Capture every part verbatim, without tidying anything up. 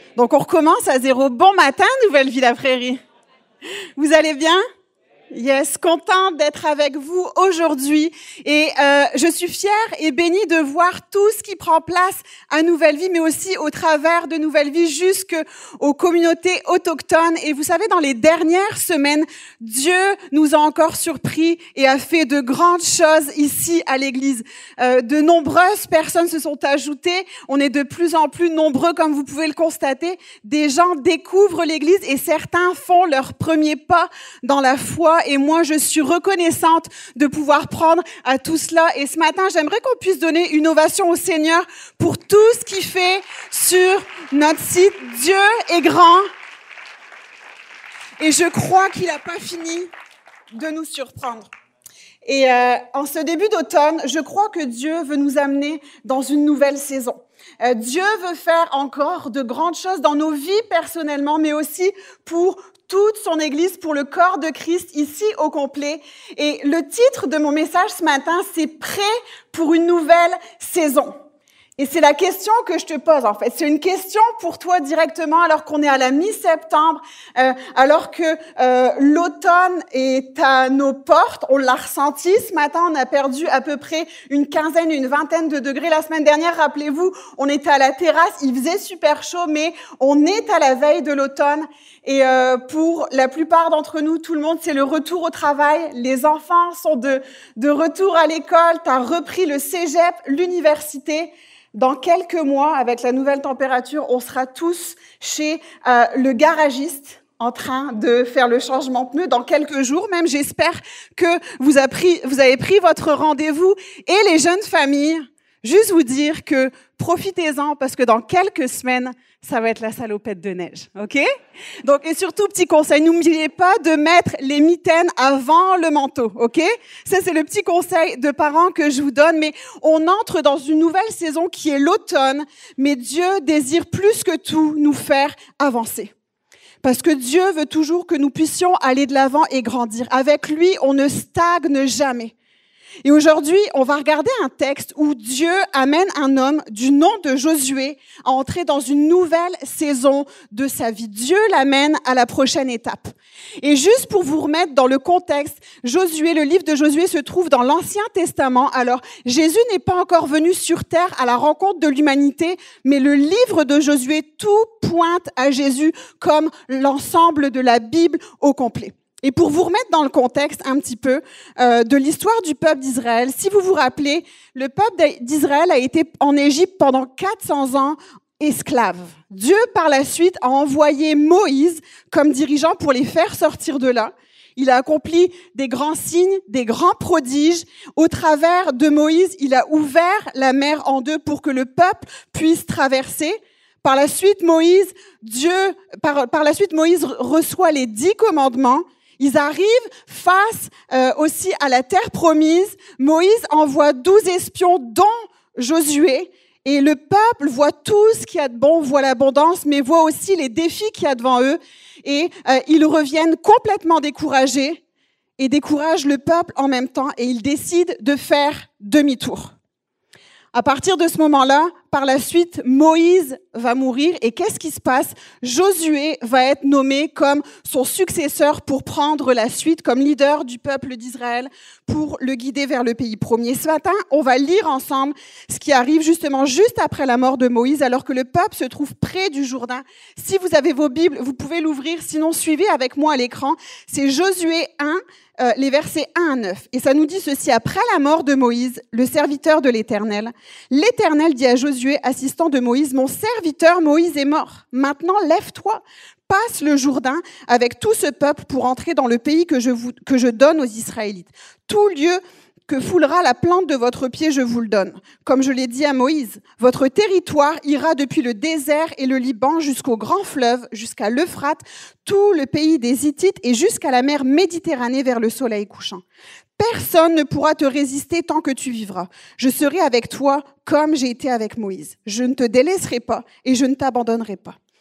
Donc on recommence à zéro. Bon matin, Nouvelle Vie la Prairie. Vous allez bien? Yes, contente d'être avec vous aujourd'hui et euh, je suis fière et bénie de voir tout ce qui prend place à Nouvelle Vie, mais aussi au travers de Nouvelle Vie jusqu'aux communautés autochtones. Et vous savez, dans les dernières semaines, Dieu nous a encore surpris et a fait de grandes choses ici à l'Église. Euh, de nombreuses personnes se sont ajoutées. On est de plus en plus nombreux, comme vous pouvez le constater. Des gens découvrent l'Église et certains font leur premier pas dans la foi. Et moi, je suis reconnaissante de pouvoir prendre à tout cela. Et ce matin, j'aimerais qu'on puisse donner une ovation au Seigneur pour tout ce qu'il fait sur notre site. Dieu est grand. Et je crois qu'il n'a pas fini de nous surprendre. Et euh, en ce début d'automne, je crois que Dieu veut nous amener dans une nouvelle saison. Euh, Dieu veut faire encore de grandes choses dans nos vies personnellement, mais aussi pour toute son Église, pour le corps de Christ ici au complet. Et le titre de mon message ce matin, c'est « Prêt pour une nouvelle saison ». Et c'est la question que je te pose en fait. C'est une question pour toi directement alors qu'on est à la mi-septembre, euh, alors que euh, l'automne est à nos portes. On l'a ressenti ce matin, on a perdu à peu près une quinzaine, une vingtaine de degrés. La semaine dernière, rappelez-vous, on était à la terrasse, il faisait super chaud, mais on est à la veille de l'automne. Et euh, pour la plupart d'entre nous, tout le monde, c'est le retour au travail. Les enfants sont de, de retour à l'école, tu as repris le cégep, l'université. Dans quelques mois, avec la nouvelle température, on sera tous chez euh, le garagiste en train de faire le changement de pneus. Dans quelques jours même, j'espère que vous avez pris, vous avez pris votre rendez-vous. Et les jeunes familles, juste vous dire que profitez-en parce que dans quelques semaines, ça va être la salopette de neige, ok? Donc, et surtout, petit conseil, n'oubliez pas de mettre les mitaines avant le manteau, ok? Ça, c'est le petit conseil de parents que je vous donne, mais on entre dans une nouvelle saison qui est l'automne, mais Dieu désire plus que tout nous faire avancer. Parce que Dieu veut toujours que nous puissions aller de l'avant et grandir. Avec lui, on ne stagne jamais. Et aujourd'hui, on va regarder un texte où Dieu amène un homme du nom de Josué à entrer dans une nouvelle saison de sa vie. Dieu l'amène à la prochaine étape. Et juste pour vous remettre dans le contexte, Josué, le livre de Josué se trouve dans l'Ancien Testament. Alors, Jésus n'est pas encore venu sur terre à la rencontre de l'humanité, mais le livre de Josué, tout pointe à Jésus comme l'ensemble de la Bible au complet. Et pour vous remettre dans le contexte un petit peu euh, de l'histoire du peuple d'Israël, si vous vous rappelez, le peuple d'Israël a été en Égypte pendant quatre cents ans esclave. Dieu, par la suite, a envoyé Moïse comme dirigeant pour les faire sortir de là. Il a accompli des grands signes, des grands prodiges. Au travers de Moïse, il a ouvert la mer en deux pour que le peuple puisse traverser. Par la suite, Moïse, Dieu, par, par la suite, Moïse reçoit les dix commandements. Ils arrivent face euh, aussi à la terre promise. Moïse envoie douze espions, dont Josué. Et le peuple voit tout ce qu'il y a de bon, voit l'abondance, mais voit aussi les défis qu'il y a devant eux. Et euh, ils reviennent complètement découragés et découragent le peuple en même temps. Et ils décident de faire demi-tour. À partir de ce moment-là, par la suite, Moïse va mourir. Et qu'est-ce qui se passe? Josué va être nommé comme son successeur pour prendre la suite, comme leader du peuple d'Israël, pour le guider vers le pays promis. Ce matin, on va lire ensemble ce qui arrive justement juste après la mort de Moïse, alors que le peuple se trouve près du Jourdain. Si vous avez vos Bibles, vous pouvez l'ouvrir. Sinon, suivez avec moi à l'écran. C'est Josué un. Euh, les versets un à neuf. Et ça nous dit ceci: après la mort de Moïse, le serviteur de l'Éternel, l'Éternel dit à Josué, assistant de Moïse, mon serviteur Moïse est mort. Maintenant, lève-toi, passe le Jourdain avec tout ce peuple pour entrer dans le pays que je, vous, que je donne aux Israélites. Tout lieu que foulera la plante de votre pied, je vous le donne. Comme je l'ai dit à Moïse, votre territoire ira depuis le désert et le Liban jusqu'au grand fleuve, jusqu'à l'Euphrate, tout le pays des Hittites et jusqu'à la mer Méditerranée vers le soleil couchant. Personne ne pourra te résister tant que tu vivras. Je serai avec toi comme j'ai été avec Moïse. Je ne te délaisserai pas et je ne t'abandonnerai pas.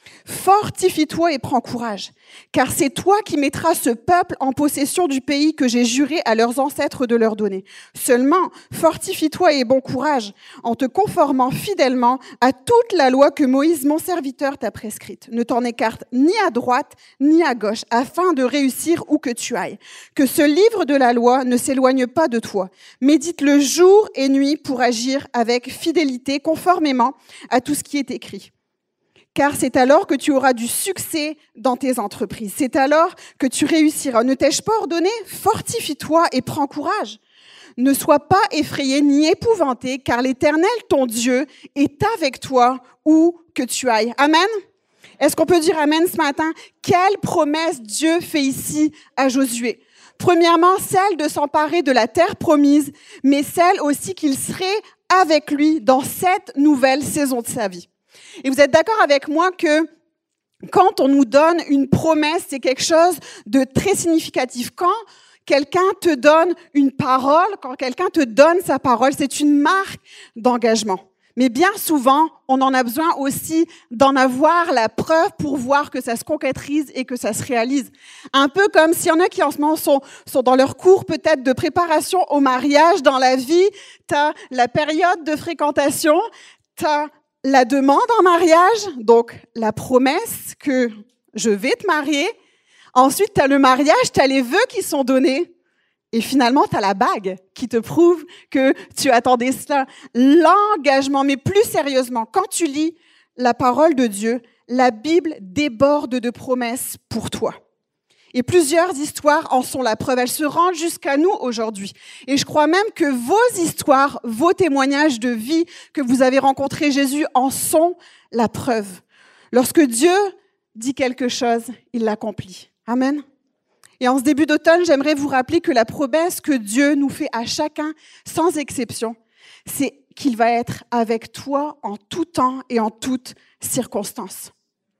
Fortifie-toi et prends courage, car c'est toi qui mettras ce peuple en possession du pays que j'ai juré à leurs ancêtres de leur donner. Seulement, fortifie-toi et bon courage, en te conformant fidèlement à toute la loi que Moïse, mon serviteur, t'a prescrite. Ne t'en écarte ni à droite ni à gauche, afin de réussir où que tu ailles. Que ce livre de la loi ne s'éloigne pas de toi. Médite-le jour et nuit pour agir avec fidélité, conformément à tout ce qui est écrit. Car c'est alors que tu auras du succès dans tes entreprises. C'est alors que tu réussiras. Ne t'ai-je pas ordonné? Fortifie-toi et prends courage. Ne sois pas effrayé ni épouvanté, car l'Éternel, ton Dieu, est avec toi où que tu ailles. Amen. Est-ce qu'on peut dire amen ce matin? Quelle promesse Dieu fait ici à Josué? Premièrement, celle de s'emparer de la terre promise, mais celle aussi qu'il serait avec lui dans cette nouvelle saison de sa vie. Et vous êtes d'accord avec moi que quand on nous donne une promesse, c'est quelque chose de très significatif. Quand quelqu'un te donne une parole, quand quelqu'un te donne sa parole, c'est une marque d'engagement. Mais bien souvent, on en a besoin aussi d'en avoir la preuve pour voir que ça se concrétise et que ça se réalise. Un peu comme s'il y en a qui en ce moment sont, sont dans leur cours peut-être de préparation au mariage. Dans la vie, tu as la période de fréquentation, tu as la demande en mariage, donc la promesse que je vais te marier. Ensuite, tu as le mariage, tu as les vœux qui sont donnés. Et finalement, tu as la bague qui te prouve que tu attendais cela. L'engagement, mais plus sérieusement, quand tu lis la parole de Dieu, la Bible déborde de promesses pour toi. Et plusieurs histoires en sont la preuve. Elles se rendent jusqu'à nous aujourd'hui. Et je crois même que vos histoires, vos témoignages de vie que vous avez rencontré Jésus en sont la preuve. Lorsque Dieu dit quelque chose, il l'accomplit. Amen. Et en ce début d'automne, j'aimerais vous rappeler que la promesse que Dieu nous fait à chacun, sans exception, c'est qu'il va être avec toi en tout temps et en toutes circonstances.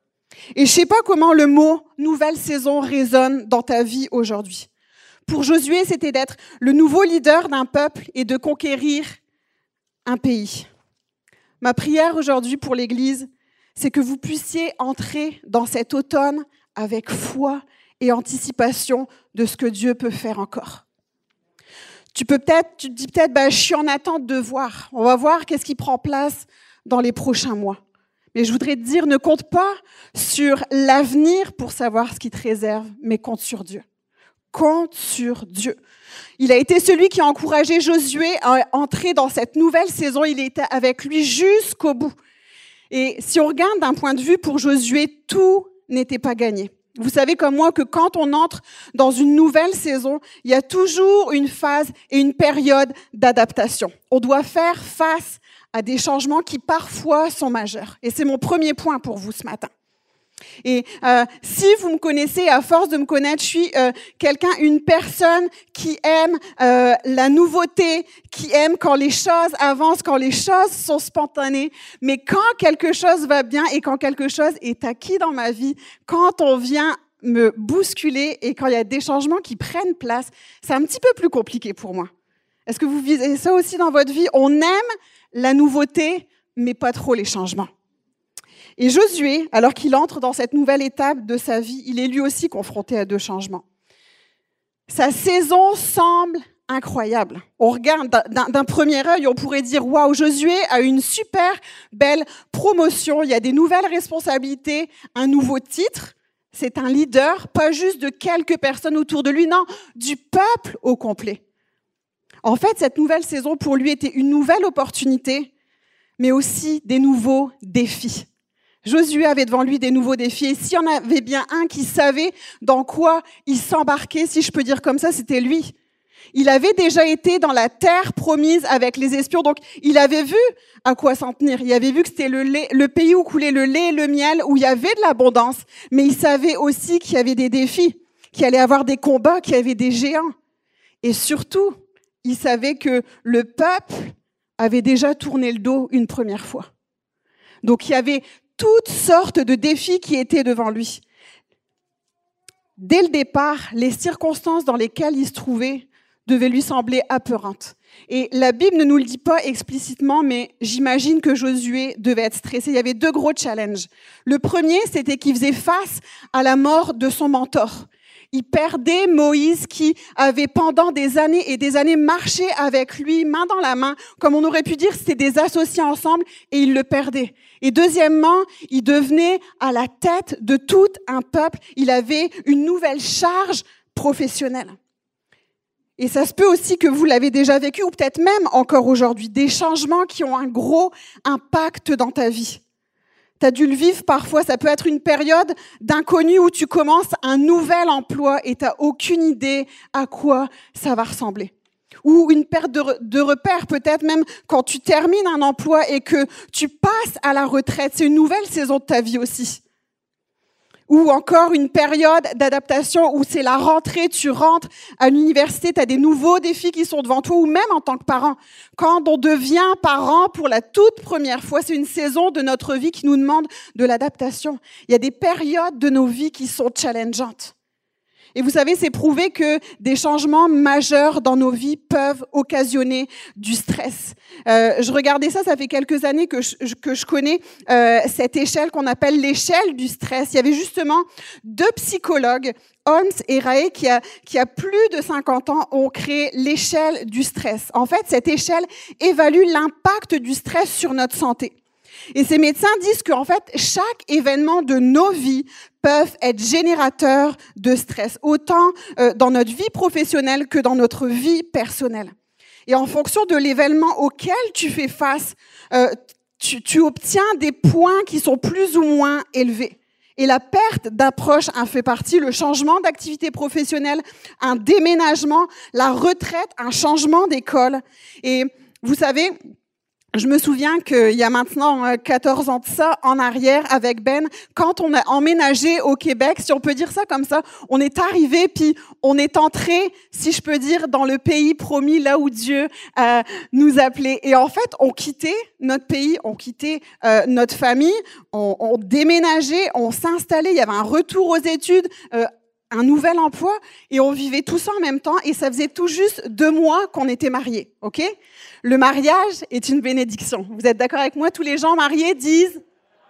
Et je sais pas comment le mot « nouvelle saison » résonne dans ta vie aujourd'hui. Pour Josué, c'était d'être le nouveau leader d'un peuple et de conquérir un pays. Ma prière aujourd'hui pour l'Église, c'est que vous puissiez entrer dans cet automne avec foi et anticipation de ce que Dieu peut faire encore. Tu peux peut-être, tu te dis peut-être, bah, je suis en attente de voir. On va voir qu'est-ce qui prend place dans les prochains mois. Mais je voudrais te dire, ne compte pas sur l'avenir pour savoir ce qui te réserve, mais compte sur Dieu. Compte sur Dieu. Il a été celui qui a encouragé Josué à entrer dans cette nouvelle saison. Il était avec lui jusqu'au bout. Et si on regarde d'un point de vue pour Josué, tout n'était pas gagné. Vous savez comme moi que quand on entre dans une nouvelle saison, il y a toujours une phase et une période d'adaptation. On doit faire face à des changements qui parfois sont majeurs. Et c'est mon premier point pour vous ce matin. Et euh, si vous me connaissez, à force de me connaître, je suis euh, quelqu'un, une personne qui aime euh, la nouveauté, qui aime quand les choses avancent, quand les choses sont spontanées. Mais quand quelque chose va bien et quand quelque chose est acquis dans ma vie, quand on vient me bousculer et quand il y a des changements qui prennent place, c'est un petit peu plus compliqué pour moi. Est-ce que vous vivez ça aussi dans votre vie? On aime la nouveauté, mais pas trop les changements. Et Josué, alors qu'il entre dans cette nouvelle étape de sa vie, il est lui aussi confronté à deux changements. Sa saison semble incroyable. On regarde d'un, d'un premier œil, on pourrait dire « Waouh, Josué a une super belle promotion, il y a des nouvelles responsabilités, un nouveau titre. C'est un leader, pas juste de quelques personnes autour de lui, non, du peuple au complet. » En fait, cette nouvelle saison pour lui était une nouvelle opportunité, mais aussi des nouveaux défis. Josué avait devant lui des nouveaux défis. Et s'il y en avait bien un qui savait dans quoi il s'embarquait, si je peux dire comme ça, c'était lui. Il avait déjà été dans la terre promise avec les espions, donc il avait vu à quoi s'en tenir. Il avait vu que c'était le, lait, le pays où coulait le lait et le miel, où il y avait de l'abondance. Mais il savait aussi qu'il y avait des défis, qu'il allait y avoir des combats, qu'il y avait des géants. Et surtout, il savait que le peuple avait déjà tourné le dos une première fois. Donc il y avait toutes sortes de défis qui étaient devant lui. Dès le départ, les circonstances dans lesquelles il se trouvait devaient lui sembler apeurantes. Et la Bible ne nous le dit pas explicitement, mais j'imagine que Josué devait être stressé. Il y avait deux gros challenges. Le premier, c'était qu'il faisait face à la mort de son mentor. Il perdait Moïse qui avait pendant des années et des années marché avec lui, main dans la main. Comme on aurait pu dire, c'était des associés ensemble et il le perdait. Et deuxièmement, il devenait à la tête de tout un peuple. Il avait une nouvelle charge professionnelle. Et ça se peut aussi que vous l'avez déjà vécu, ou peut-être même encore aujourd'hui, des changements qui ont un gros impact dans ta vie. Tu as dû le vivre parfois, ça peut être une période d'inconnu où tu commences un nouvel emploi et tu n'as aucune idée à quoi ça va ressembler. Ou une perte de, re- de repères, peut-être même quand tu termines un emploi et que tu passes à la retraite. C'est une nouvelle saison de ta vie aussi. Ou encore une période d'adaptation où c'est la rentrée, tu rentres à l'université, tu as des nouveaux défis qui sont devant toi, ou même en tant que parent. Quand on devient parent pour la toute première fois, c'est une saison de notre vie qui nous demande de l'adaptation. Il y a des périodes de nos vies qui sont challengeantes. Et vous savez, c'est prouvé que des changements majeurs dans nos vies peuvent occasionner du stress. Euh, je regardais ça, ça fait quelques années que je, que je connais euh, cette échelle qu'on appelle l'échelle du stress. Il y avait justement deux psychologues, Holmes et Rae, qui a, qui a plus de cinquante ans, ont créé l'échelle du stress. En fait, cette échelle évalue l'impact du stress sur notre santé. Et ces médecins disent qu'en fait, chaque événement de nos vies peuvent être générateurs de stress, autant euh, dans notre vie professionnelle que dans notre vie personnelle. Et en fonction de l'événement auquel tu fais face, euh, tu, tu obtiens des points qui sont plus ou moins élevés. Et la perte d'approche en fait partie, le changement d'activité professionnelle, un déménagement, la retraite, un changement d'école. Et vous savez, je me souviens qu'il y a maintenant quatorze ans de ça, en arrière, avec Ben, quand on a emménagé au Québec, si on peut dire ça comme ça, on est arrivé, puis on est entré, si je peux dire, dans le pays promis, là où Dieu euh, nous appelait. Et en fait, on quittait notre pays, on quittait euh, notre famille, on, on déménageait, on s'installait, il y avait un retour aux études, euh, un nouvel emploi, et on vivait tout ça en même temps, et ça faisait tout juste deux mois qu'on était mariés, ok ? Le mariage est une bénédiction. Vous êtes d'accord avec moi? Tous les gens mariés disent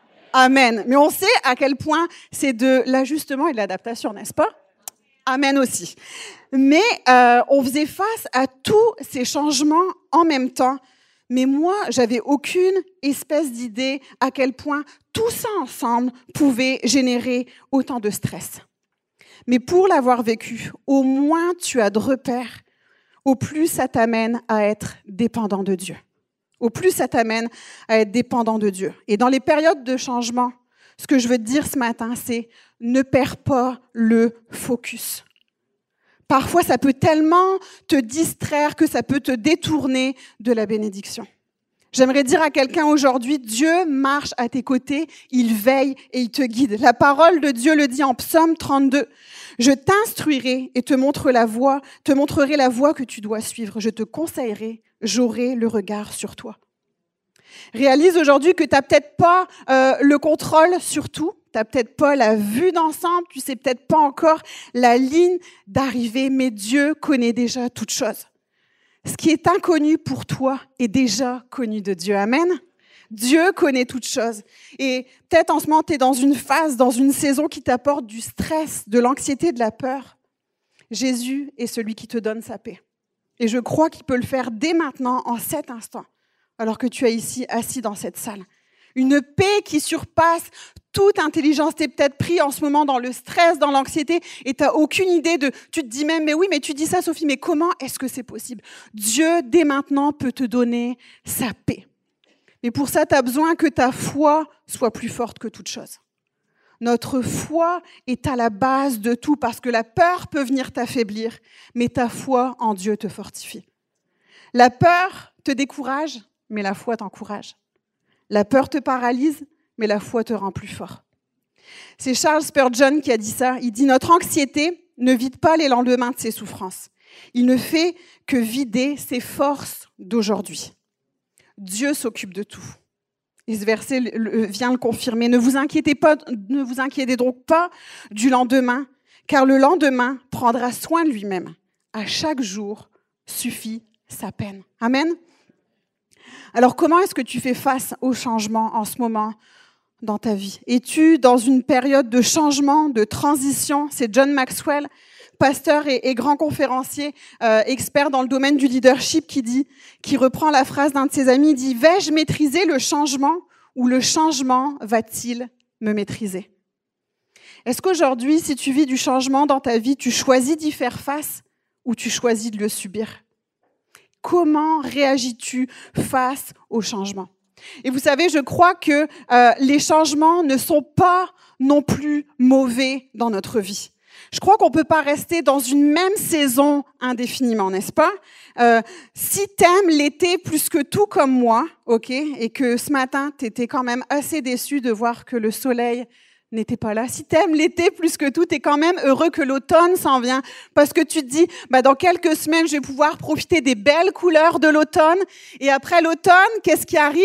Amen. Mais on sait à quel point c'est de l'ajustement et de l'adaptation, n'est-ce pas? Amen aussi. Mais euh, on faisait face à tous ces changements en même temps. Mais moi, j'avais aucune espèce d'idée à quel point tout ça ensemble pouvait générer autant de stress. Mais pour l'avoir vécu, au moins tu as de repères, au plus ça t'amène à être dépendant de Dieu. Au plus ça t'amène à être dépendant de Dieu. Et dans les périodes de changement, ce que je veux te dire ce matin, c'est ne perds pas le focus. Parfois, ça peut tellement te distraire que ça peut te détourner de la bénédiction. J'aimerais dire à quelqu'un aujourd'hui, Dieu marche à tes côtés, il veille et il te guide. La parole de Dieu le dit en Psaume trente-deux. Je t'instruirai et te montre la voie, te montrerai la voie que tu dois suivre. Je te conseillerai, j'aurai le regard sur toi. Réalise aujourd'hui que tu n'as peut-être pas euh, le contrôle sur tout, tu n'as peut-être pas la vue d'ensemble, tu sais peut-être pas encore la ligne d'arrivée, mais Dieu connaît déjà toutes choses. Ce qui est inconnu pour toi est déjà connu de Dieu. Amen. Dieu connaît toutes choses. Et peut-être en ce moment, tu es dans une phase, dans une saison qui t'apporte du stress, de l'anxiété, de la peur. Jésus est celui qui te donne sa paix. Et je crois qu'il peut le faire dès maintenant, en cet instant, alors que tu es ici, assis dans cette salle. Une paix qui surpasse toute intelligence. Tu es peut-être pris en ce moment dans le stress, dans l'anxiété, et tu n'as aucune idée de... Tu te dis même, mais oui, mais tu dis ça, Sophie, mais comment est-ce que c'est possible? Dieu, dès maintenant, peut te donner sa paix. Mais pour ça, tu as besoin que ta foi soit plus forte que toute chose. Notre foi est à la base de tout, parce que la peur peut venir t'affaiblir, mais ta foi en Dieu te fortifie. La peur te décourage, mais la foi t'encourage. La peur te paralyse, mais la foi te rend plus fort. C'est Charles Spurgeon qui a dit ça. Il dit « Notre anxiété ne vide pas les lendemains de ses souffrances. Il ne fait que vider ses forces d'aujourd'hui. Dieu s'occupe de tout. » Et ce verset vient le confirmer. Ne vous inquiétez pas, ne vous inquiétez donc pas du lendemain, car le lendemain prendra soin de lui-même. À chaque jour suffit sa peine. Amen. Alors, comment est-ce que tu fais face au changement en ce moment dans ta vie? Es-tu dans une période de changement, de transition? C'est John Maxwell, pasteur et, et grand conférencier, euh, expert dans le domaine du leadership, qui dit, qui reprend la phrase d'un de ses amis, il dit « Vais-je maîtriser le changement ou le changement va-t-il me maîtriser ?» Est-ce qu'aujourd'hui, si tu vis du changement dans ta vie, tu choisis d'y faire face ou tu choisis de le subir? Comment réagis-tu face au changement? Et vous savez, je crois que euh, les changements ne sont pas non plus mauvais dans notre vie. Je crois qu'on peut pas rester dans une même saison indéfiniment, n'est-ce pas? Euh, si t'aimes l'été plus que tout comme moi, ok, et que ce matin, t'étais quand même assez déçu de voir que le soleil n'était pas là. Si t'aimes l'été plus que tout, t'es quand même heureux que l'automne s'en vient, parce que tu te dis, bah dans quelques semaines, je vais pouvoir profiter des belles couleurs de l'automne. Et après l'automne, qu'est-ce qui arrive?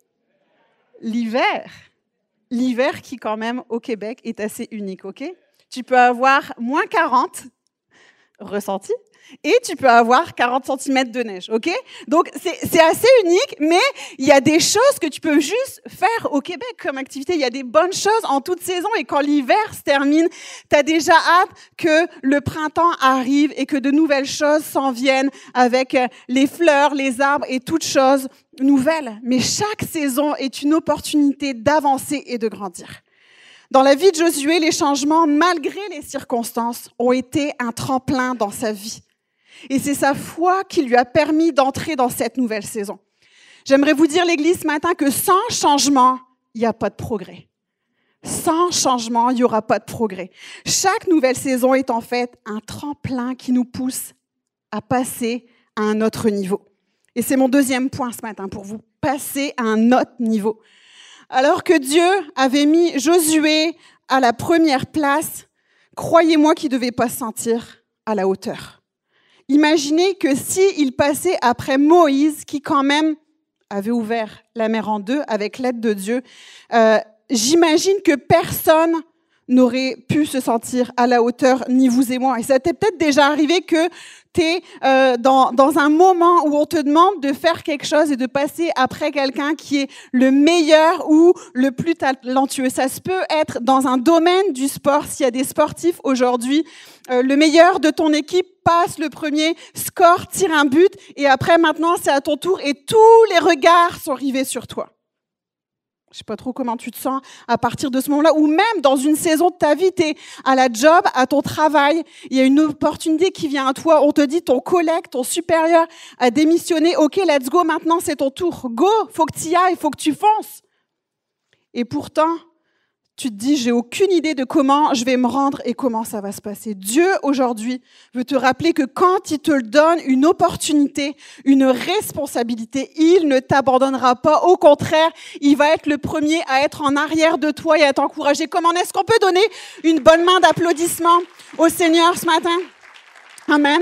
L'hiver. L'hiver qui, quand même, au Québec, est assez unique, ok? Tu peux avoir moins quarante ressenti et tu peux avoir quarante centimètres de neige, ok? Donc, c'est, c'est assez unique, mais il y a des choses que tu peux juste faire au Québec comme activité. Il y a des bonnes choses en toute saison et quand l'hiver se termine, tu as déjà hâte que le printemps arrive et que de nouvelles choses s'en viennent avec les fleurs, les arbres et toutes choses nouvelles. Mais chaque saison est une opportunité d'avancer et de grandir. Dans la vie de Josué, les changements, malgré les circonstances, ont été un tremplin dans sa vie. Et c'est sa foi qui lui a permis d'entrer dans cette nouvelle saison. J'aimerais vous dire, l'Église, ce matin, que sans changement, il n'y a pas de progrès. Sans changement, il n'y aura pas de progrès. Chaque nouvelle saison est en fait un tremplin qui nous pousse à passer à un autre niveau. Et c'est mon deuxième point ce matin pour vous, passer à un autre niveau. Alors que Dieu avait mis Josué à la première place, croyez-moi qu'il ne devait pas se sentir à la hauteur. Imaginez que s'il passait après Moïse, qui quand même avait ouvert la mer en deux avec l'aide de Dieu, euh, j'imagine que personne n'aurait pu se sentir à la hauteur, ni vous et moi. Et ça t'est peut-être déjà arrivé que tu es euh, dans, dans un moment où on te demande de faire quelque chose et de passer après quelqu'un qui est le meilleur ou le plus talentueux. Ça se peut être dans un domaine du sport, s'il y a des sportifs aujourd'hui, euh, le meilleur de ton équipe passe le premier, score, tire un but, et après maintenant c'est à ton tour et tous les regards sont rivés sur toi. Je sais pas trop comment tu te sens à partir de ce moment-là, ou même dans une saison de ta vie, tu es à la job, à ton travail, il y a une opportunité qui vient à toi, on te dit ton collègue, ton supérieur a démissionné, ok, let's go, maintenant c'est ton tour, go, faut que tu y ailles, faut que tu fonces. Et pourtant, tu te dis, j'ai aucune idée de comment je vais me rendre et comment ça va se passer. Dieu, aujourd'hui, veut te rappeler que quand il te donne une opportunité, une responsabilité, il ne t'abandonnera pas. Au contraire, il va être le premier à être en arrière de toi et à t'encourager. Comment est-ce qu'on peut donner une bonne main d'applaudissement au Seigneur ce matin? Amen.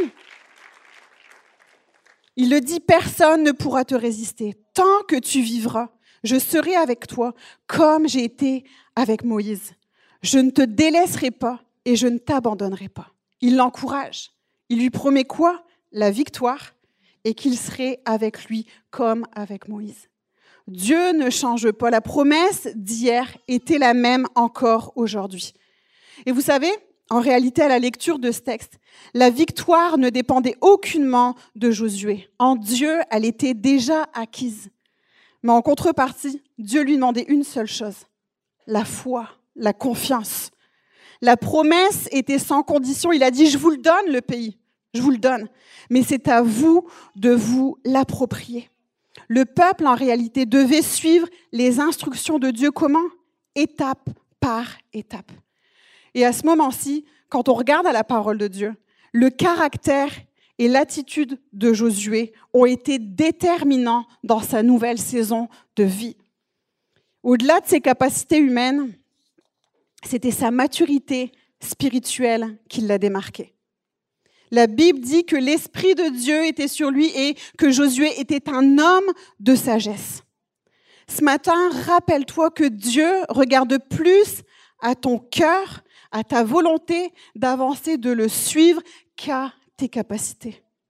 Il le dit, personne ne pourra te résister. Tant que tu vivras, je serai avec toi comme j'ai été avec Moïse. Je ne te délaisserai pas et je ne t'abandonnerai pas. Il l'encourage. Il lui promet quoi? La victoire et qu'il serait avec lui comme avec Moïse. Dieu ne change pas. La promesse d'hier était la même encore aujourd'hui. Et vous savez, en réalité, à la lecture de ce texte, la victoire ne dépendait aucunement de Josué. En Dieu, elle était déjà acquise. Mais en contrepartie, Dieu lui demandait une seule chose, la foi, la confiance. La promesse était sans condition. Il a dit, je vous le donne, le pays, je vous le donne. Mais c'est à vous de vous l'approprier. Le peuple, en réalité, devait suivre les instructions de Dieu. Comment? Étape par étape. Et à ce moment-ci, quand on regarde à la parole de Dieu, le caractère et l'attitude de Josué ont été déterminants dans sa nouvelle saison de vie. Au-delà de ses capacités humaines, c'était sa maturité spirituelle qui l'a démarqué. La Bible dit que l'Esprit de Dieu était sur lui et que Josué était un homme de sagesse. Ce matin, rappelle-toi que Dieu regarde plus à ton cœur, à ta volonté d'avancer, de le suivre, qu'à tes capacités.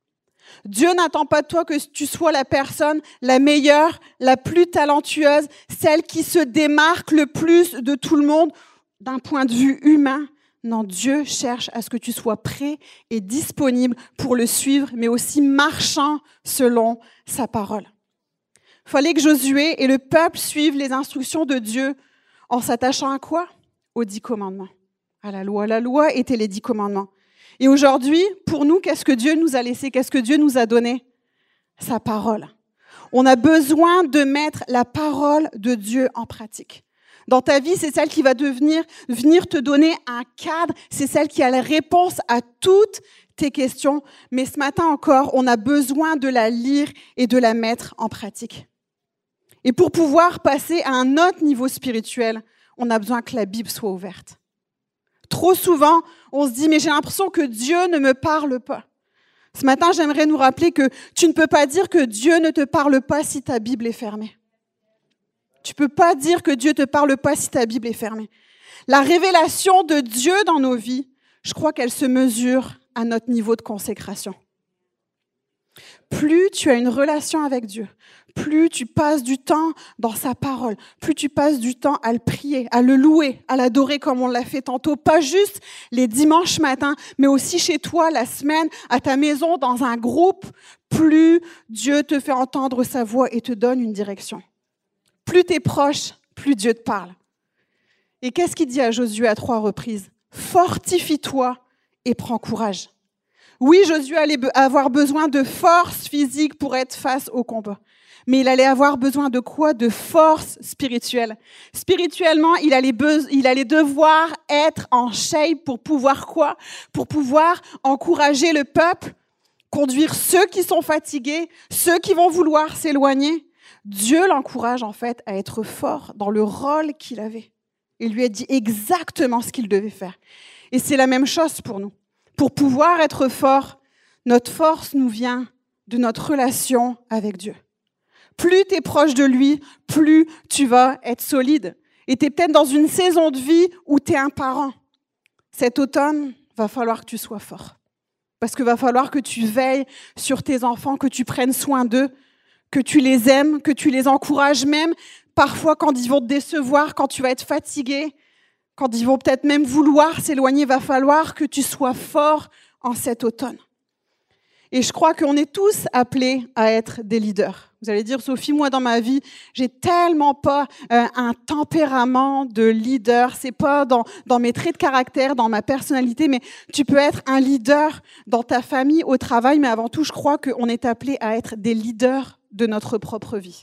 Dieu n'attend pas de toi que tu sois la personne la meilleure, la plus talentueuse, celle qui se démarque le plus de tout le monde d'un point de vue humain. Non, Dieu cherche à ce que tu sois prêt et disponible pour le suivre, mais aussi marchant selon sa parole. Il fallait que Josué et le peuple suivent les instructions de Dieu en s'attachant à quoi? Aux dix commandements, à la loi. La loi était les dix commandements. Et aujourd'hui, pour nous, qu'est-ce que Dieu nous a laissé? Qu'est-ce que Dieu nous a donné? Sa parole. On a besoin de mettre la parole de Dieu en pratique. Dans ta vie, c'est celle qui va devenir, venir te donner un cadre, c'est celle qui a la réponse à toutes tes questions. Mais ce matin encore, on a besoin de la lire et de la mettre en pratique. Et pour pouvoir passer à un autre niveau spirituel, on a besoin que la Bible soit ouverte. Trop souvent, on se dit, mais j'ai l'impression que Dieu ne me parle pas. Ce matin, j'aimerais nous rappeler que tu ne peux pas dire que Dieu ne te parle pas si ta Bible est fermée. Tu ne peux pas dire que Dieu ne te parle pas si ta Bible est fermée. La révélation de Dieu dans nos vies, je crois qu'elle se mesure à notre niveau de consécration. Plus tu as une relation avec Dieu, plus tu passes du temps dans sa parole, plus tu passes du temps à le prier, à le louer, à l'adorer comme on l'a fait tantôt, pas juste les dimanches matins, mais aussi chez toi, la semaine, à ta maison, dans un groupe, plus Dieu te fait entendre sa voix et te donne une direction. Plus tu es proche, plus Dieu te parle. Et qu'est-ce qu'il dit à Josué à trois reprises? Fortifie-toi et prends courage. Oui, Josué allait avoir besoin de force physique pour être face au combat. Mais il allait avoir besoin de quoi? De force spirituelle. Spirituellement, il allait, be- il allait devoir être en shape pour pouvoir quoi? Pour pouvoir encourager le peuple, conduire ceux qui sont fatigués, ceux qui vont vouloir s'éloigner. Dieu l'encourage en fait à être fort dans le rôle qu'il avait. Il lui a dit exactement ce qu'il devait faire. Et c'est la même chose pour nous. Pour pouvoir être fort, notre force nous vient de notre relation avec Dieu. Plus tu es proche de lui, plus tu vas être solide. Et tu es peut-être dans une saison de vie où tu es un parent. Cet automne, va falloir que tu sois fort. Parce qu'il va falloir que tu veilles sur tes enfants, que tu prennes soin d'eux, que tu les aimes, que tu les encourages même. Parfois, quand ils vont te décevoir, quand tu vas être fatigué, quand ils vont peut-être même vouloir s'éloigner, il va falloir que tu sois fort en cet automne. Et je crois qu'on est tous appelés à être des leaders. Vous allez dire, Sophie, moi dans ma vie, j'ai tellement pas euh, un tempérament de leader. C'est pas dans, dans mes traits de caractère, dans ma personnalité, mais tu peux être un leader dans ta famille, au travail. Mais avant tout, je crois qu'on est appelés à être des leaders de notre propre vie.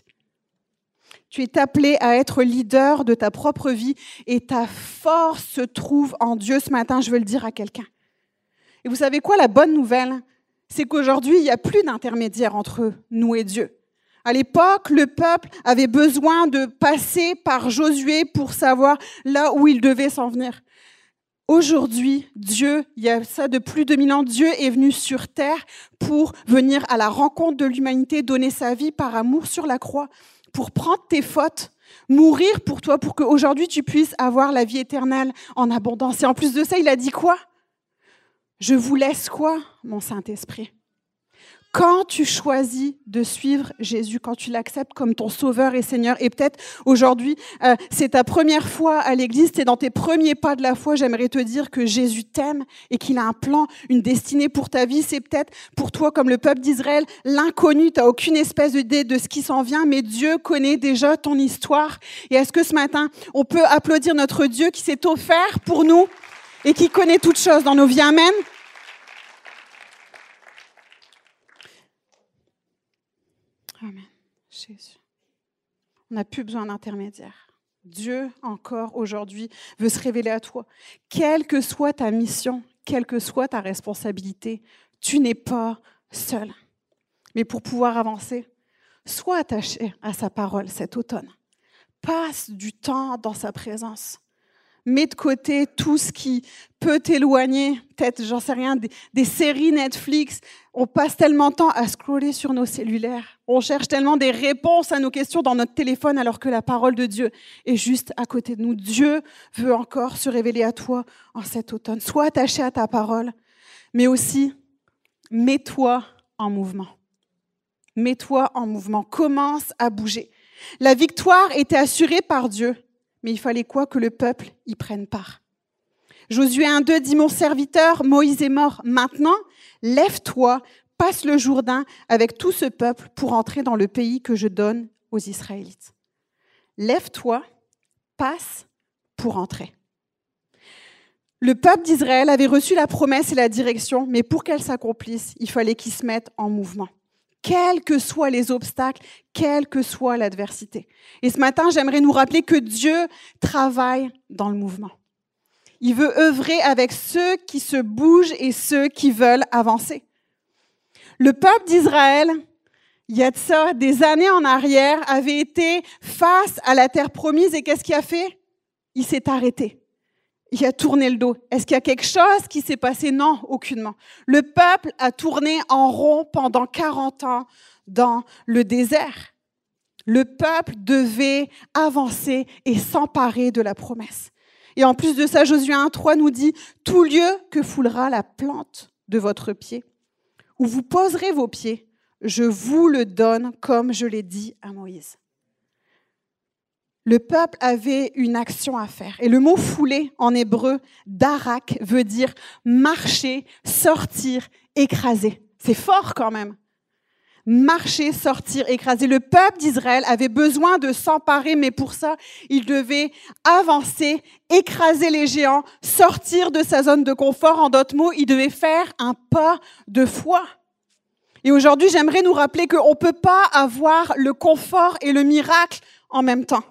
Tu es appelé à être leader de ta propre vie et ta force se trouve en Dieu. Ce matin, je veux le dire à quelqu'un. Et vous savez quoi, la bonne nouvelle, c'est qu'aujourd'hui, il n'y a plus d'intermédiaire entre nous et Dieu. À l'époque, le peuple avait besoin de passer par Josué pour savoir là où il devait s'en venir. Aujourd'hui, Dieu, il y a ça de plus de mille ans, Dieu est venu sur terre pour venir à la rencontre de l'humanité, donner sa vie par amour sur la croix, pour prendre tes fautes, mourir pour toi, pour qu'aujourd'hui tu puisses avoir la vie éternelle en abondance. Et en plus de ça, il a dit quoi? Je vous laisse quoi, mon Saint-Esprit? Quand tu choisis de suivre Jésus, quand tu l'acceptes comme ton sauveur et Seigneur, et peut-être aujourd'hui, euh, c'est ta première fois à l'église, tu es dans tes premiers pas de la foi, j'aimerais te dire que Jésus t'aime et qu'il a un plan, une destinée pour ta vie. C'est peut-être pour toi, comme le peuple d'Israël, l'inconnu, tu n'as aucune espèce d'idée de ce qui s'en vient, mais Dieu connaît déjà ton histoire. Et est-ce que ce matin, on peut applaudir notre Dieu qui s'est offert pour nous et qui connaît toutes choses dans nos vies? Amen. Amen. Jésus. On n'a plus besoin d'intermédiaire. Dieu, encore aujourd'hui, veut se révéler à toi. Quelle que soit ta mission, quelle que soit ta responsabilité, tu n'es pas seul. Mais pour pouvoir avancer, sois attaché à sa parole cet automne. Passe du temps dans sa présence. Mets de côté tout ce qui peut t'éloigner, peut-être, j'en sais rien, des, des séries Netflix. On passe tellement de temps à scroller sur nos cellulaires. On cherche tellement des réponses à nos questions dans notre téléphone alors que la parole de Dieu est juste à côté de nous. Dieu veut encore se révéler à toi en cet automne. Sois attaché à ta parole, mais aussi mets-toi en mouvement. Mets-toi en mouvement. Commence à bouger. La victoire était assurée par Dieu, mais il fallait quoi? Que le peuple y prenne part. Josué un deux dit, « Mon serviteur Moïse est mort. Maintenant, lève-toi, passe le Jourdain avec tout ce peuple pour entrer dans le pays que je donne aux Israélites. » Lève-toi, passe pour entrer. Le peuple d'Israël avait reçu la promesse et la direction, mais pour qu'elle s'accomplisse, il fallait qu'il se mette en mouvement. Quels que soient les obstacles, quelle que soit l'adversité. Et ce matin, j'aimerais nous rappeler que Dieu travaille dans le mouvement. Il veut œuvrer avec ceux qui se bougent et ceux qui veulent avancer. Le peuple d'Israël, il y a de ça des années en arrière, avait été face à la terre promise et qu'est-ce qu'il a fait? Il s'est arrêté. Il a tourné le dos. Est-ce qu'il y a quelque chose qui s'est passé? Non, aucunement. Le peuple a tourné en rond pendant quarante ans dans le désert. Le peuple devait avancer et s'emparer de la promesse. Et en plus de ça, Josué un trois nous dit « Tout lieu que foulera la plante de votre pied, où vous poserez vos pieds, je vous le donne comme je l'ai dit à Moïse. » Le peuple avait une action à faire. Et le mot « fouler » en hébreu, « darak » veut dire marcher, sortir, écraser. C'est fort quand même. Marcher, sortir, écraser. Le peuple d'Israël avait besoin de s'emparer, mais pour ça, il devait avancer, écraser les géants, sortir de sa zone de confort. En d'autres mots, il devait faire un pas de foi. Et aujourd'hui, j'aimerais nous rappeler qu'on ne peut pas avoir le confort et le miracle en même temps.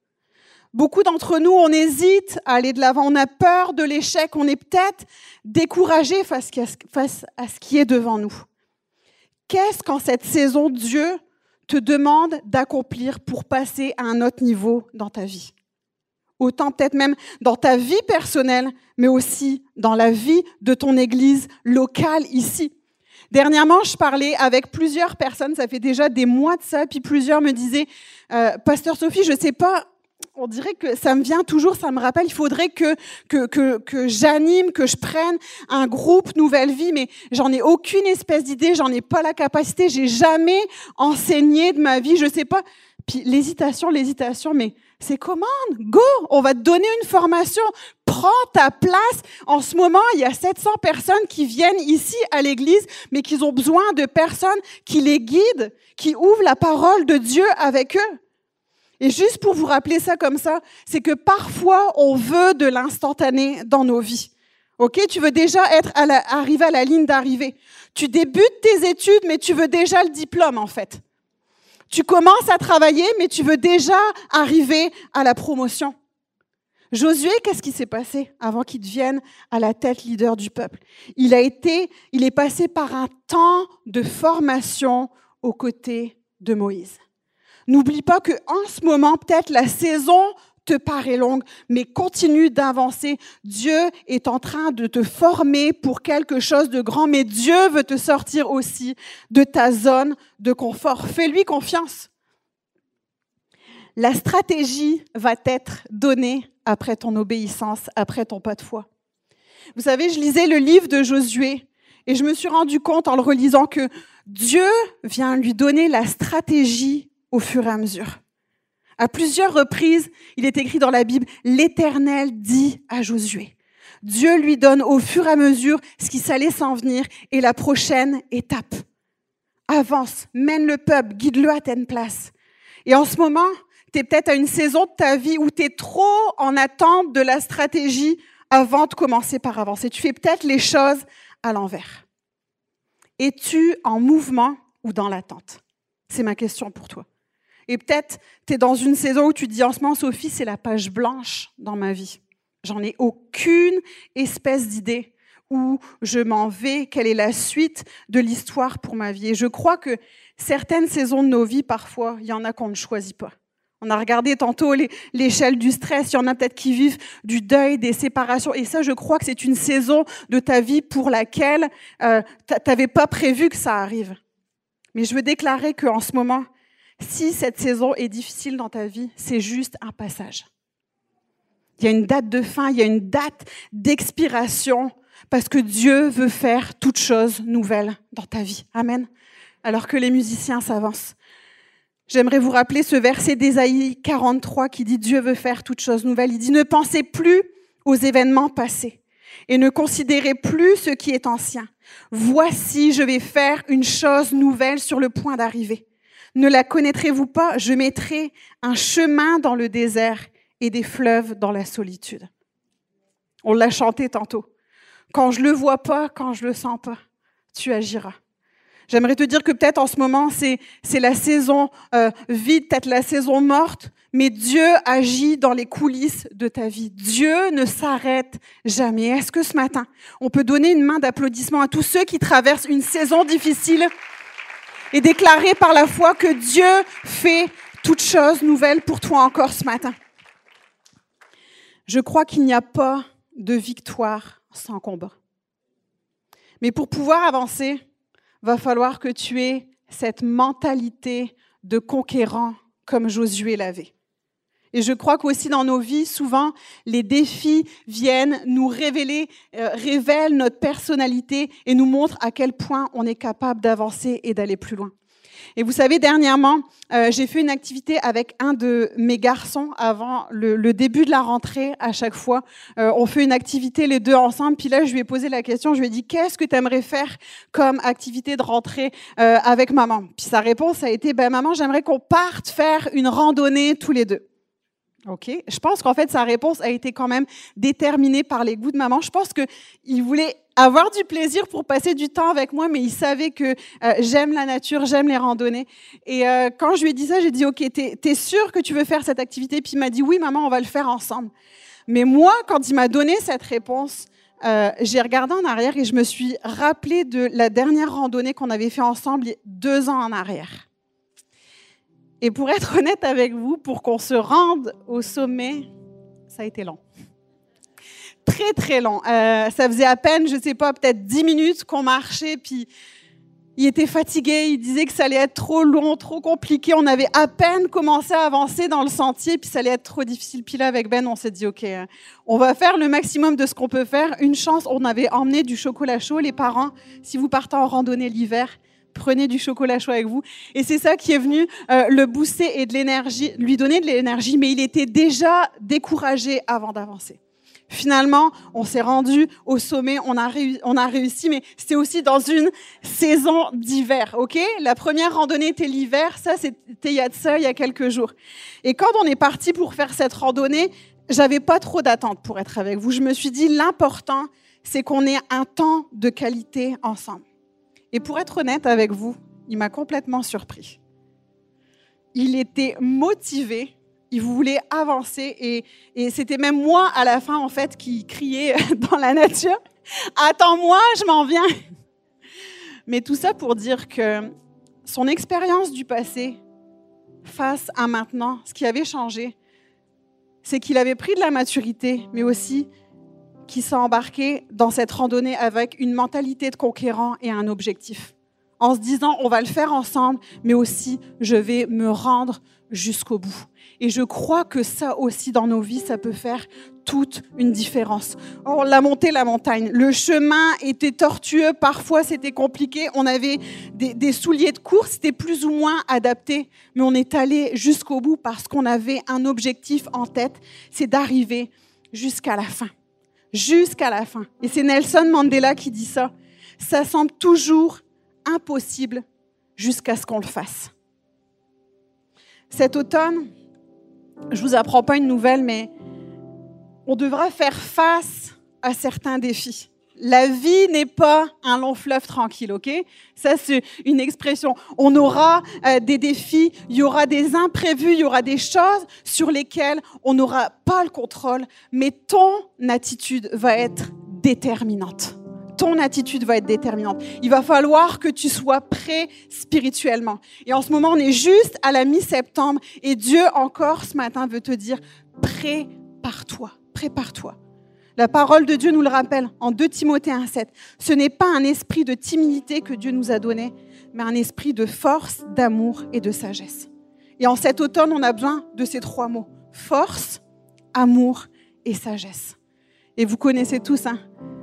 Beaucoup d'entre nous, on hésite à aller de l'avant, on a peur de l'échec, on est peut-être découragé face à ce qui est devant nous. Qu'est-ce qu'en cette saison, Dieu te demande d'accomplir pour passer à un autre niveau dans ta vie? Autant peut-être même dans ta vie personnelle, mais aussi dans la vie de ton église locale ici. Dernièrement, je parlais avec plusieurs personnes, ça fait déjà des mois de ça, puis plusieurs me disaient euh, « Pasteur Sophie, je ne sais pas, on dirait que ça me vient toujours, ça me rappelle, il faudrait que, que, que, que j'anime, que je prenne un groupe Nouvelle Vie, mais j'en ai aucune espèce d'idée, j'en ai pas la capacité, j'ai jamais enseigné de ma vie, je sais pas. » Puis l'hésitation, l'hésitation, mais c'est commande, go, on va te donner une formation, prends ta place. En ce moment, il y a sept cents personnes qui viennent ici à l'église, mais qui ont besoin de personnes qui les guident, qui ouvrent la parole de Dieu avec eux. Et juste pour vous rappeler ça comme ça, c'est que parfois, on veut de l'instantané dans nos vies. Ok, tu veux déjà être à la, arrivé à la ligne d'arrivée. Tu débutes tes études, mais tu veux déjà le diplôme, en fait. Tu commences à travailler, mais tu veux déjà arriver à la promotion. Josué, qu'est-ce qui s'est passé avant qu'il devienne à la tête leader du peuple? Il a été, il est passé par un temps de formation aux côtés de Moïse. N'oublie pas qu'en ce moment, peut-être la saison te paraît longue, mais continue d'avancer. Dieu est en train de te former pour quelque chose de grand, mais Dieu veut te sortir aussi de ta zone de confort. Fais-lui confiance. La stratégie va t'être donnée après ton obéissance, après ton pas de foi. Vous savez, je lisais le livre de Josué et je me suis rendu compte en le relisant que Dieu vient lui donner la stratégie au fur et à mesure. À plusieurs reprises, il est écrit dans la Bible, l'Éternel dit à Josué. Dieu lui donne au fur et à mesure ce qui s'allait s'en venir et la prochaine étape. Avance, mène le peuple, guide-le à ta place. Et en ce moment, tu es peut-être à une saison de ta vie où tu es trop en attente de la stratégie avant de commencer par avancer. Tu fais peut-être les choses à l'envers. Es-tu en mouvement ou dans l'attente? C'est ma question pour toi. Et peut-être, tu es dans une saison où tu te dis, en ce moment, Sophie, c'est la page blanche dans ma vie. J'en ai aucune espèce d'idée où je m'en vais, quelle est la suite de l'histoire pour ma vie. Et je crois que certaines saisons de nos vies, parfois, il y en a qu'on ne choisit pas. On a regardé tantôt les, l'échelle du stress, il y en a peut-être qui vivent du deuil, des séparations. Et ça, je crois que c'est une saison de ta vie pour laquelle euh, tu n'avais pas prévu que ça arrive. Mais je veux déclarer qu'en ce moment, si cette saison est difficile dans ta vie, c'est juste un passage. Il y a une date de fin, il y a une date d'expiration parce que Dieu veut faire toutes choses nouvelles dans ta vie. Amen. Alors que les musiciens s'avancent. J'aimerais vous rappeler ce verset d'Ésaïe quarante-trois qui dit « Dieu veut faire toutes choses nouvelles ». Il dit « Ne pensez plus aux événements passés et ne considérez plus ce qui est ancien. Voici, je vais faire une chose nouvelle sur le point d'arriver. Ne la connaîtrez-vous pas? Je mettrai un chemin dans le désert et des fleuves dans la solitude. » On l'a chanté tantôt. Quand je le vois pas, quand je le sens pas, tu agiras. J'aimerais te dire que peut-être en ce moment, c'est, c'est la saison euh, vide, peut-être la saison morte, mais Dieu agit dans les coulisses de ta vie. Dieu ne s'arrête jamais. Est-ce que ce matin, on peut donner une main d'applaudissement à tous ceux qui traversent une saison difficile et déclarer par la foi que Dieu fait toutes choses nouvelles pour toi encore ce matin? Je crois qu'il n'y a pas de victoire sans combat. Mais pour pouvoir avancer, va falloir que tu aies cette mentalité de conquérant comme Josué l'avait. Et je crois qu'aussi dans nos vies, souvent, les défis viennent nous révéler, euh, révèlent notre personnalité et nous montrent à quel point on est capable d'avancer et d'aller plus loin. Et vous savez, dernièrement, euh, j'ai fait une activité avec un de mes garçons avant le, le début de la rentrée. À chaque fois, euh, on fait une activité les deux ensemble. Puis là, je lui ai posé la question, je lui ai dit « Qu'est-ce que tu aimerais faire comme activité de rentrée euh, avec maman ?» Puis sa réponse a été ben, « Maman, j'aimerais qu'on parte faire une randonnée tous les deux. » Ok, je pense qu'en fait, sa réponse a été quand même déterminée par les goûts de maman. Je pense qu'il voulait avoir du plaisir pour passer du temps avec moi, mais il savait que euh, j'aime la nature, j'aime les randonnées. Et euh, quand je lui ai dit ça, j'ai dit « Ok, t'es, t'es sûre que tu veux faire cette activité ?» Puis il m'a dit « Oui, maman, on va le faire ensemble. » Mais moi, quand il m'a donné cette réponse, euh, j'ai regardé en arrière et je me suis rappelée de la dernière randonnée qu'on avait fait ensemble deux ans en arrière. Et pour être honnête avec vous, pour qu'on se rende au sommet, ça a été long. Très, très long. Euh, ça faisait à peine, je ne sais pas, peut-être dix minutes qu'on marchait, puis il était fatigué, il disait que ça allait être trop long, trop compliqué. On avait à peine commencé à avancer dans le sentier, puis ça allait être trop difficile. Puis là, avec Ben, on s'est dit, OK, on va faire le maximum de ce qu'on peut faire. Une chance, on avait emmené du chocolat chaud. Les parents, si vous partez en randonnée l'hiver, prenez du chocolat chaud avec vous. Et c'est ça qui est venu euh, le booster et de l'énergie, lui donner de l'énergie, mais il était déjà découragé avant d'avancer. Finalement, on s'est rendu au sommet, on a, réu- on a réussi, mais c'était aussi dans une saison d'hiver, ok? La première randonnée était l'hiver, ça c'était il y a de ça, il y a quelques jours. Et quand on est parti pour faire cette randonnée, j'avais pas trop d'attente pour être avec vous. Je me suis dit, l'important, c'est qu'on ait un temps de qualité ensemble. Et pour être honnête avec vous, il m'a complètement surpris. Il était motivé, il voulait avancer et, et c'était même moi à la fin en fait qui criait dans la nature « Attends-moi, je m'en viens !» Mais tout ça pour dire que son expérience du passé face à maintenant, ce qui avait changé, c'est qu'il avait pris de la maturité, mais aussi qui s'est embarqué dans cette randonnée avec une mentalité de conquérant et un objectif. En se disant, on va le faire ensemble, mais aussi, je vais me rendre jusqu'au bout. Et je crois que ça aussi, dans nos vies, ça peut faire toute une différence. On l'a monté, la montagne. Le chemin était tortueux, parfois c'était compliqué. On avait des, des souliers de course, c'était plus ou moins adapté, mais on est allé jusqu'au bout parce qu'on avait un objectif en tête, c'est d'arriver jusqu'à la fin. Jusqu'à la fin. Et c'est Nelson Mandela qui dit ça. Ça semble toujours impossible jusqu'à ce qu'on le fasse. Cet automne, je ne vous apprends pas une nouvelle, mais on devra faire face à certains défis. La vie n'est pas un long fleuve tranquille, ok? Ça, c'est une expression. On aura euh, des défis, il y aura des imprévus, il y aura des choses sur lesquelles on n'aura pas le contrôle, mais ton attitude va être déterminante. Ton attitude va être déterminante. Il va falloir que tu sois prêt spirituellement. Et en ce moment, on est juste à la mi-septembre et Dieu encore ce matin veut te dire, prépare-toi, prépare-toi. La parole de Dieu nous le rappelle en deux Timothée un sept. Ce n'est pas un esprit de timidité que Dieu nous a donné, mais un esprit de force, d'amour et de sagesse. Et en cet automne, on a besoin de ces trois mots. Force, amour et sagesse. Et vous connaissez tous, hein,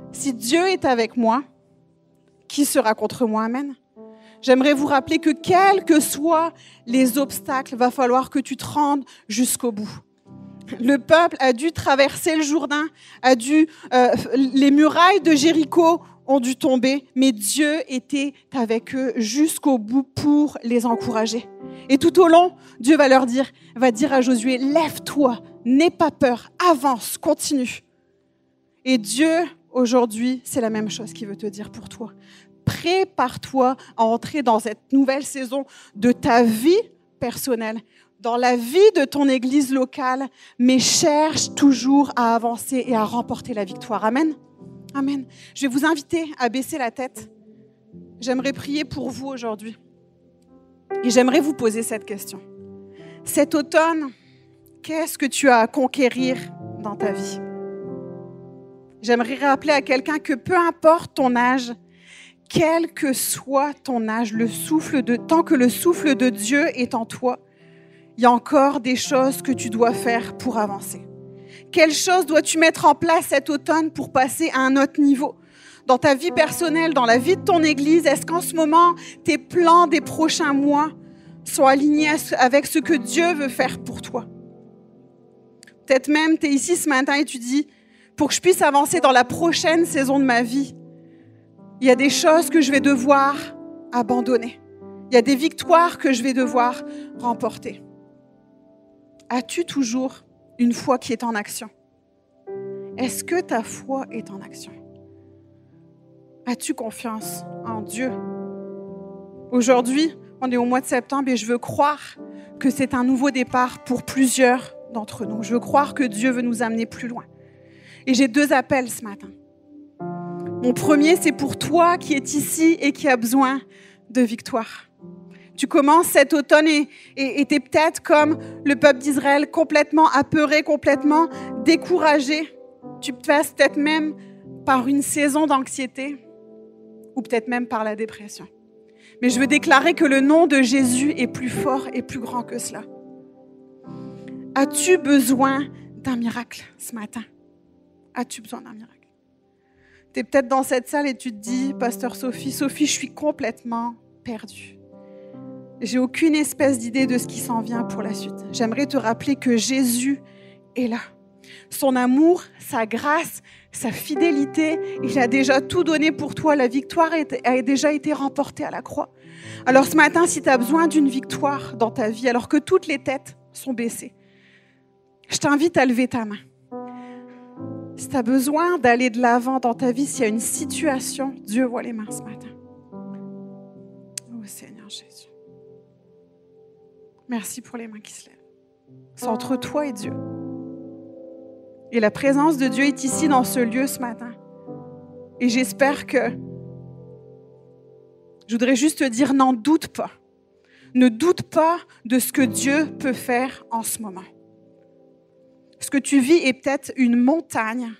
Si Dieu est avec moi, qui sera contre moi? Amen. J'aimerais vous rappeler que quels que soient les obstacles, va falloir que tu te rendes jusqu'au bout. Le peuple a dû traverser le Jourdain, a dû, euh, les murailles de Jéricho ont dû tomber, mais Dieu était avec eux jusqu'au bout pour les encourager. Et tout au long, Dieu va leur dire, va dire à Josué, lève-toi, n'aie pas peur, avance, continue. Et Dieu, aujourd'hui, c'est la même chose qu'il veut te dire pour toi. Prépare-toi à entrer dans cette nouvelle saison de ta vie personnelle, dans la vie de ton église locale, mais cherche toujours à avancer et à remporter la victoire. Amen. Amen. Je vais vous inviter à baisser la tête. J'aimerais prier pour vous aujourd'hui. Et j'aimerais vous poser cette question. Cet automne, qu'est-ce que tu as à conquérir dans ta vie? J'aimerais rappeler à quelqu'un que peu importe ton âge, quel que soit ton âge, le souffle de, tant que le souffle de Dieu est en toi, il y a encore des choses que tu dois faire pour avancer. Quelles choses dois-tu mettre en place cet automne pour passer à un autre niveau? Dans ta vie personnelle, dans la vie de ton église, est-ce qu'en ce moment, tes plans des prochains mois sont alignés avec ce que Dieu veut faire pour toi? Peut-être même, tu es ici ce matin et tu dis, pour que je puisse avancer dans la prochaine saison de ma vie, il y a des choses que je vais devoir abandonner. Il y a des victoires que je vais devoir remporter. As-tu toujours une foi qui est en action? Est-ce que ta foi est en action? As-tu confiance en Dieu? Aujourd'hui, on est au mois de septembre et je veux croire que c'est un nouveau départ pour plusieurs d'entre nous. Je veux croire que Dieu veut nous amener plus loin. Et j'ai deux appels ce matin. Mon premier, c'est pour toi qui es ici et qui a besoin de victoire. Tu commences cet automne et tu es peut-être comme le peuple d'Israël, complètement apeuré, complètement découragé. Tu passes peut-être même par une saison d'anxiété ou peut-être même par la dépression. Mais je veux déclarer que le nom de Jésus est plus fort et plus grand que cela. As-tu besoin d'un miracle ce matin? As-tu besoin d'un miracle? Tu es peut-être dans cette salle et tu te dis, Pasteur Sophie, Sophie, je suis complètement perdue. J'ai aucune espèce d'idée de ce qui s'en vient pour la suite. J'aimerais te rappeler que Jésus est là. Son amour, sa grâce, sa fidélité, il a déjà tout donné pour toi. La victoire a déjà été remportée à la croix. Alors ce matin, si tu as besoin d'une victoire dans ta vie, alors que toutes les têtes sont baissées, je t'invite à lever ta main. Si tu as besoin d'aller de l'avant dans ta vie, s'il y a une situation, Dieu voit les mains ce matin. Oh Seigneur Jésus. Merci pour les mains qui se lèvent. C'est entre toi et Dieu. Et la présence de Dieu est ici dans ce lieu ce matin. Et j'espère que... Je voudrais juste te dire, n'en doute pas. Ne doute pas de ce que Dieu peut faire en ce moment. Ce que tu vis est peut-être une montagne.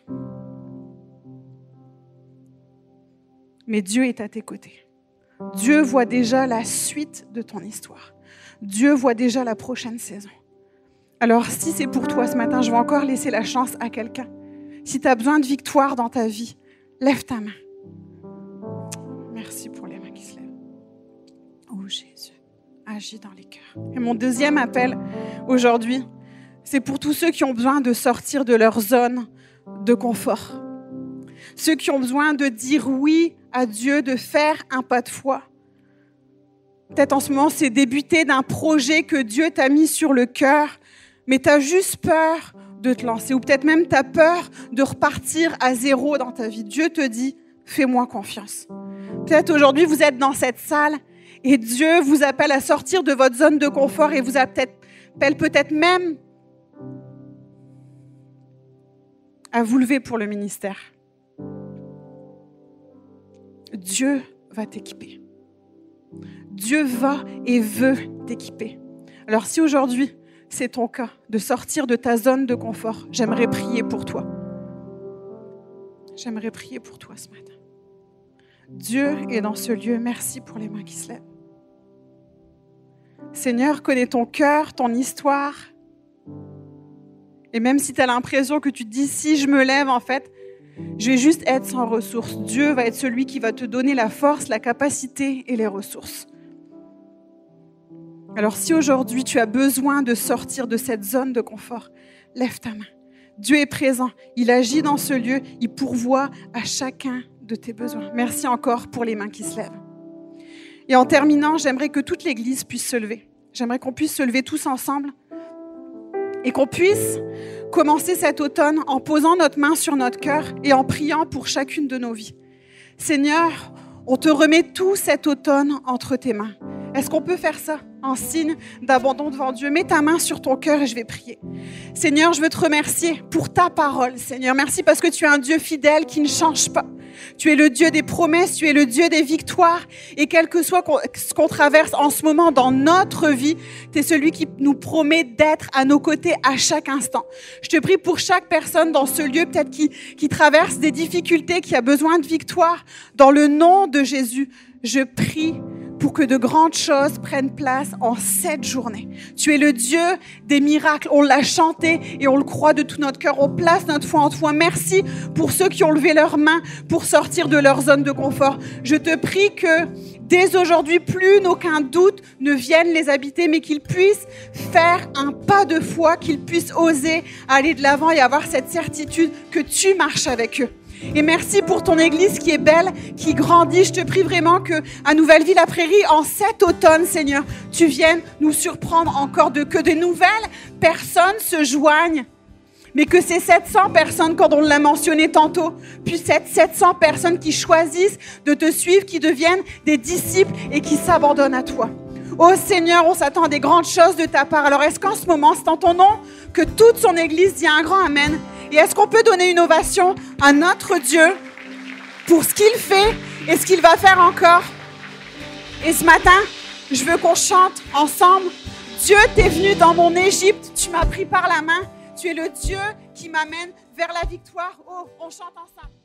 Mais Dieu est à tes côtés. Dieu voit déjà la suite de ton histoire. Dieu voit déjà la prochaine saison. Alors, si c'est pour toi ce matin, je vais encore laisser la chance à quelqu'un. Si tu as besoin de victoire dans ta vie, lève ta main. Merci pour les mains qui se lèvent. Oh Jésus, agis dans les cœurs. Et mon deuxième appel aujourd'hui, c'est pour tous ceux qui ont besoin de sortir de leur zone de confort. Ceux qui ont besoin de dire oui à Dieu, de faire un pas de foi. Peut-être en ce moment, c'est débuter d'un projet que Dieu t'a mis sur le cœur, mais tu as juste peur de te lancer. Ou peut-être même tu as peur de repartir à zéro dans ta vie. Dieu te dit, fais-moi confiance. Peut-être aujourd'hui, vous êtes dans cette salle et Dieu vous appelle à sortir de votre zone de confort et vous appelle peut-être même à vous lever pour le ministère. Dieu va t'équiper. Dieu va et veut t'équiper. Alors si aujourd'hui, c'est ton cas de sortir de ta zone de confort, j'aimerais prier pour toi. J'aimerais prier pour toi ce matin. Dieu est dans ce lieu. Merci pour les mains qui se lèvent. Seigneur, connais ton cœur, ton histoire. Et même si tu as l'impression que tu te dis, si je me lève, en fait, Je vais juste être sans ressources. Dieu va être celui qui va te donner la force, la capacité et les ressources. Alors si aujourd'hui tu as besoin de sortir de cette zone de confort, lève ta main. Dieu est présent, il agit dans ce lieu, il pourvoit à chacun de tes besoins. Merci encore pour les mains qui se lèvent. Et en terminant, j'aimerais que toute l'Église puisse se lever. J'aimerais qu'on puisse se lever tous ensemble et qu'on puisse commencer cet automne en posant notre main sur notre cœur et en priant pour chacune de nos vies. Seigneur, on te remet tout cet automne entre tes mains. Est-ce qu'on peut faire ça en signe d'abandon devant Dieu? Mets ta main sur ton cœur et je vais prier. Seigneur, je veux te remercier pour ta parole, Seigneur. Merci parce que tu es un Dieu fidèle qui ne change pas. Tu es le Dieu des promesses, tu es le Dieu des victoires. Et quel que soit ce qu'on traverse en ce moment dans notre vie, tu es celui qui nous promet d'être à nos côtés à chaque instant. Je te prie pour chaque personne dans ce lieu, peut-être qui, qui traverse des difficultés, qui a besoin de victoire. Dans le nom de Jésus, je prie pour que de grandes choses prennent place en cette journée. Tu es le Dieu des miracles. On l'a chanté et on le croit de tout notre cœur. On place notre foi en toi. Merci pour ceux qui ont levé leurs mains pour sortir de leur zone de confort. Je te prie que dès aujourd'hui, plus aucun doute ne vienne les habiter, mais qu'ils puissent faire un pas de foi, qu'ils puissent oser aller de l'avant et avoir cette certitude que tu marches avec eux. Et merci pour ton église qui est belle, qui grandit. Je te prie vraiment que à Nouvelle-Ville-la-Prairie, en cet automne, Seigneur, tu viennes nous surprendre encore, de que de nouvelles personnes se joignent. Mais que ces sept cents personnes, quand on l'a mentionné tantôt, puissent être sept cents personnes qui choisissent de te suivre, qui deviennent des disciples et qui s'abandonnent à toi. Oh Seigneur, on s'attend à des grandes choses de ta part. Alors est-ce qu'en ce moment, c'est en ton nom que toute son église dit un grand amen? Et est-ce qu'on peut donner une ovation à notre Dieu pour ce qu'il fait et ce qu'il va faire encore? Et ce matin, je veux qu'on chante ensemble. Dieu, t'es venu dans mon Égypte, tu m'as pris par la main. Tu es le Dieu qui m'amène vers la victoire. Oh, on chante ensemble.